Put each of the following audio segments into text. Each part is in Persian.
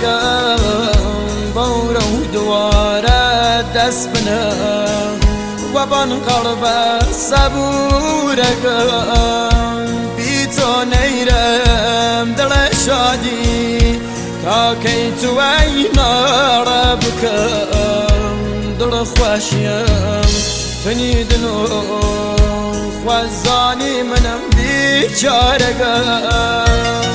چارەگەم بەورە و دووارە دەست بنە و بانقەڵبە سەبورەکەم بی تۆ نەیرم دڵە شادی تاکەی توەی ناڕە بکەم دڵە خۆشیم تنیدن و خوازانی منم بیچارەگەم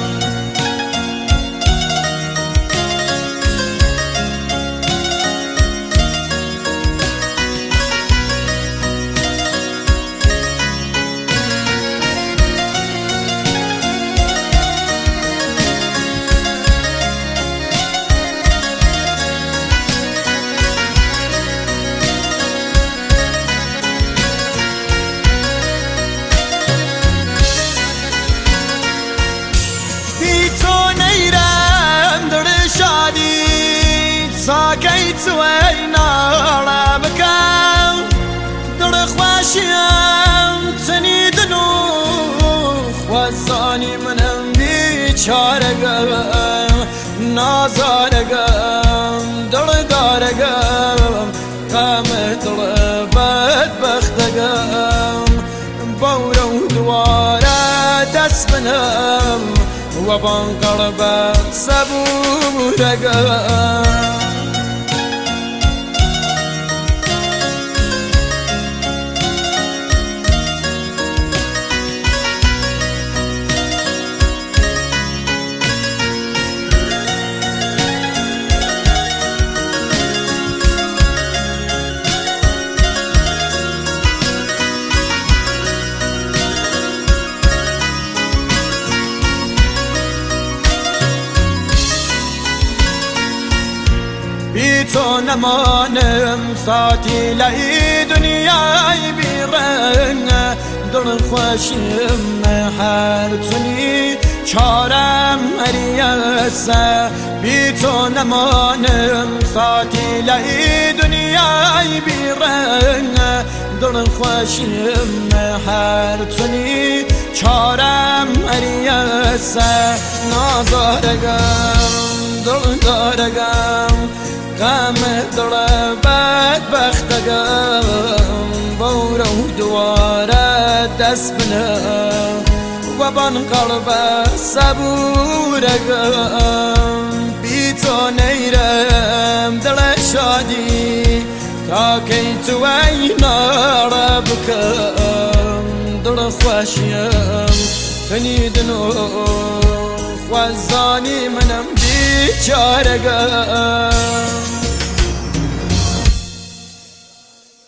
ساکەی توەی ناڕە بکەم دڵە خواشیم چنیدن و خوازانی منم بیچارەگەم نازارەگەم دڵدارەگەم غەمە دڵە بەدبەختەگەم بەورە و دووارە دەست بنەم و بانقەڵبە سەبورەگەم بی تۆ نەمانم ساتی لای دنیای بیڕەنگە دڵخۆشیم هەرچنی چارەم هەریەسە بی تۆ نەمانم ساتی لای دنیای بیڕەنگە دڵخۆشیم هەرچنی چارەم هەریەسە نازارەگەم دڵدارەگەم غەمە دڵە بەدبەختەگەم بەورە و دووارە دەست بنە و بانقەڵبە سەبورەگەم بی تۆ نەیرم دڵە شادی تاکەی توەی ناڕە بکەم دڵە خۆشیم تنیدن و خوازانی منم بیچارەگەم